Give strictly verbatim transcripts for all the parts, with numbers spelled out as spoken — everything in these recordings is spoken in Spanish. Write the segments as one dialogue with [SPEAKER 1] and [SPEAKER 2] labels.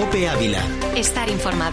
[SPEAKER 1] COPE Ávila.
[SPEAKER 2] Estar informado.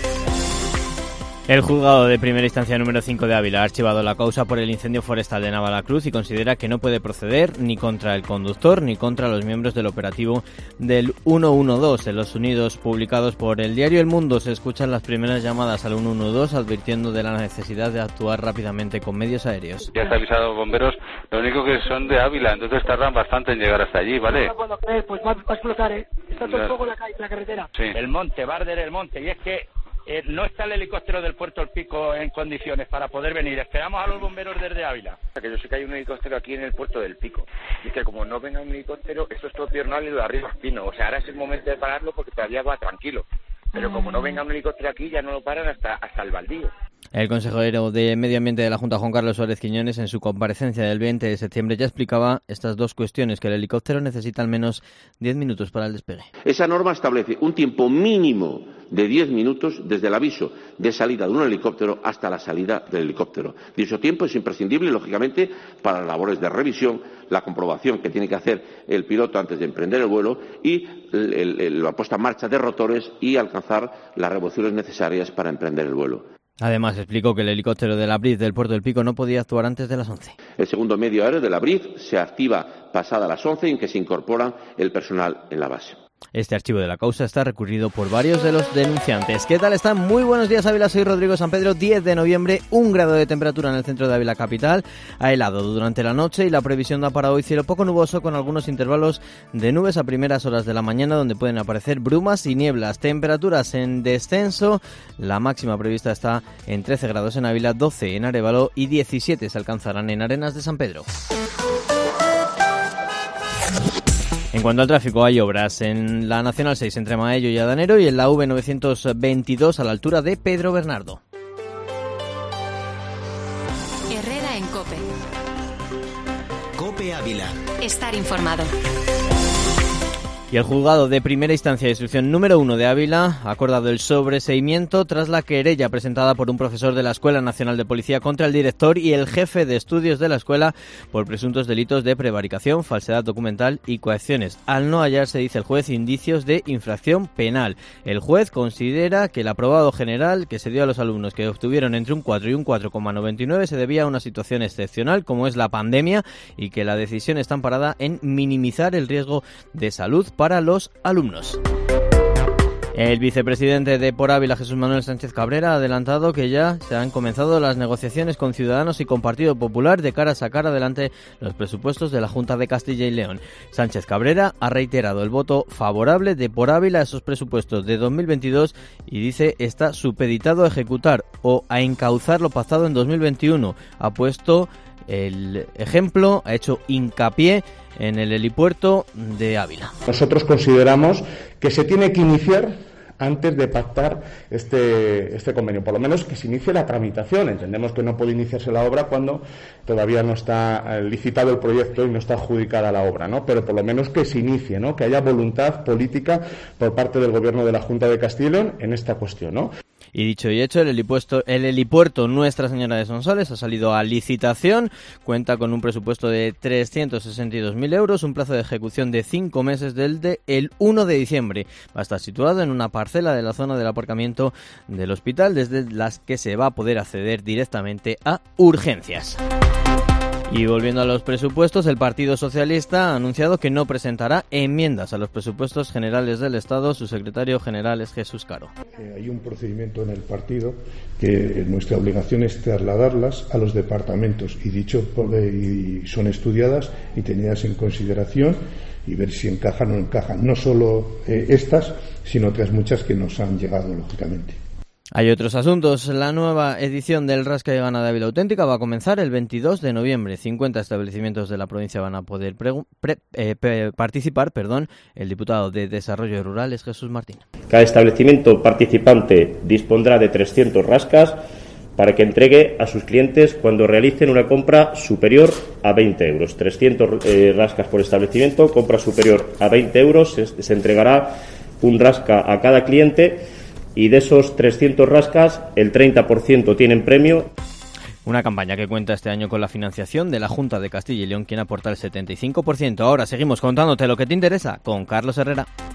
[SPEAKER 3] El juzgado de primera instancia número cinco de Ávila ha archivado la causa por el incendio forestal de Navalacruz y considera que no puede proceder ni contra el conductor ni contra los miembros del operativo del ciento doce. En los sonidos publicados por el diario El Mundo se escuchan las primeras llamadas al ciento doce advirtiendo de la necesidad de actuar rápidamente con medios aéreos.
[SPEAKER 4] Ya está avisado a los bomberos, lo único que son de Ávila, entonces tardan bastante en llegar hasta allí, ¿vale?
[SPEAKER 5] Cuando cree, pues va, va a explotar, ¿eh? Está todo el fuego en la, la carretera.
[SPEAKER 4] Sí.
[SPEAKER 6] El monte, va a arder el monte, y es que Eh, no está el helicóptero del Puerto El Pico en condiciones para poder venir. Esperamos a los bomberos desde Ávila.
[SPEAKER 7] Que yo sé que hay un helicóptero aquí en el Puerto del Pico. Y que como no venga un helicóptero, esto es todo piernal y lo de arriba es pino. O sea, ahora es el momento de pararlo porque todavía va tranquilo. Pero como no venga un helicóptero aquí, ya no lo paran hasta, hasta el baldío.
[SPEAKER 3] El consejero de Medio Ambiente de la Junta, Juan Carlos Suárez Quiñones, en su comparecencia del veinte de septiembre ya explicaba estas dos cuestiones, que el helicóptero necesita al menos diez minutos para el despegue.
[SPEAKER 8] Esa norma establece un tiempo mínimo de diez minutos desde el aviso de salida de un helicóptero hasta la salida del helicóptero. Dicho tiempo es imprescindible, lógicamente, para las labores de revisión, la comprobación que tiene que hacer el piloto antes de emprender el vuelo y el, el, el, la puesta en marcha de rotores y alcanzar las revoluciones necesarias para emprender el vuelo.
[SPEAKER 3] Además, explicó que el helicóptero de la Briz del Puerto del Pico no podía actuar antes de las once.
[SPEAKER 8] El segundo medio aéreo de la Briz se activa pasada las once, en que se incorpora el personal en la base.
[SPEAKER 3] Este archivo de la causa está recurrido por varios de los denunciantes. ¿Qué tal están? Muy buenos días, Ávila. Soy Rodrigo San Pedro. diez de noviembre, un grado de temperatura en el centro de Ávila capital. Ha helado durante la noche y la previsión da para hoy cielo poco nuboso con algunos intervalos de nubes a primeras horas de la mañana donde pueden aparecer brumas y nieblas. Temperaturas en descenso. La máxima prevista está en trece grados en Ávila, doce en Arévalo y diecisiete se alcanzarán en Arenas de San Pedro. En cuanto al tráfico, hay obras en la Nacional seis entre Maello y Adanero y en la V novecientos veintidós a la altura de Pedro Bernardo.
[SPEAKER 2] Herrera en COPE.
[SPEAKER 1] COPE Ávila.
[SPEAKER 2] Estar informado.
[SPEAKER 3] Y el juzgado de primera instancia de instrucción número uno de Ávila ha acordado el sobreseimiento tras la querella presentada por un profesor de la Escuela Nacional de Policía contra el director y el jefe de estudios de la escuela por presuntos delitos de prevaricación, falsedad documental y coacciones. Al no hallarse, dice el juez, indicios de infracción penal. El juez considera que el aprobado general que se dio a los alumnos que obtuvieron entre un cuatro y un cuatro coma noventa y nueve se debía a una situación excepcional como es la pandemia y que la decisión está amparada en minimizar el riesgo de salud para los alumnos. El vicepresidente de Por Ávila, Jesús Manuel Sánchez Cabrera, ha adelantado que ya se han comenzado las negociaciones con Ciudadanos y con Partido Popular de cara a sacar adelante los presupuestos de la Junta de Castilla y León. Sánchez Cabrera ha reiterado el voto favorable de Por Ávila a esos presupuestos de dos mil veintidós y dice está supeditado a ejecutar o a encauzar lo pactado en dos mil veintiuno. Ha puesto el ejemplo, ha hecho hincapié en el helipuerto de Ávila.
[SPEAKER 9] Nosotros consideramos que se tiene que iniciar antes de pactar este, este convenio, por lo menos que se inicie la tramitación. Entendemos que no puede iniciarse la obra cuando todavía no está licitado el proyecto y no está adjudicada la obra, ¿no? Pero por lo menos que se inicie, ¿no? Que haya voluntad política por parte del Gobierno de la Junta de Castilla y León en esta cuestión, ¿no?
[SPEAKER 3] Y dicho y hecho, el helipuerto, el helipuerto Nuestra Señora de Sonsoles ha salido a licitación, cuenta con un presupuesto de trescientos sesenta y dos mil euros, un plazo de ejecución de cinco meses desde el uno de diciembre. Va a estar situado en una parcela de la zona del aparcamiento del hospital, desde las que se va a poder acceder directamente a urgencias. Y volviendo a los presupuestos, el Partido Socialista ha anunciado que no presentará enmiendas a los presupuestos generales del Estado. Su secretario general es Jesús Caro.
[SPEAKER 10] Eh, hay un procedimiento en el partido que nuestra obligación es trasladarlas a los departamentos y dicho y son estudiadas y tenidas en consideración y ver si encajan o no encajan. No solo eh, estas, sino otras muchas que nos han llegado, lógicamente.
[SPEAKER 3] Hay otros asuntos. La nueva edición del Rasca y Gana de Ávila Auténtica va a comenzar el veintidós de noviembre. cincuenta establecimientos de la provincia van a poder pre, pre, eh, pre, participar. Perdón. El diputado de Desarrollo Rural es Jesús Martín.
[SPEAKER 11] Cada establecimiento participante dispondrá de trescientos rascas para que entregue a sus clientes cuando realicen una compra superior a veinte euros. trescientos eh, rascas por establecimiento, compra superior a veinte euros, se, se entregará un rasca a cada cliente. Y de esos trescientos rascas, el treinta por ciento tienen premio.
[SPEAKER 3] Una campaña que cuenta este año con la financiación de la Junta de Castilla y León, quien aporta el setenta y cinco por ciento. Ahora seguimos contándote lo que te interesa con Carlos Herrera.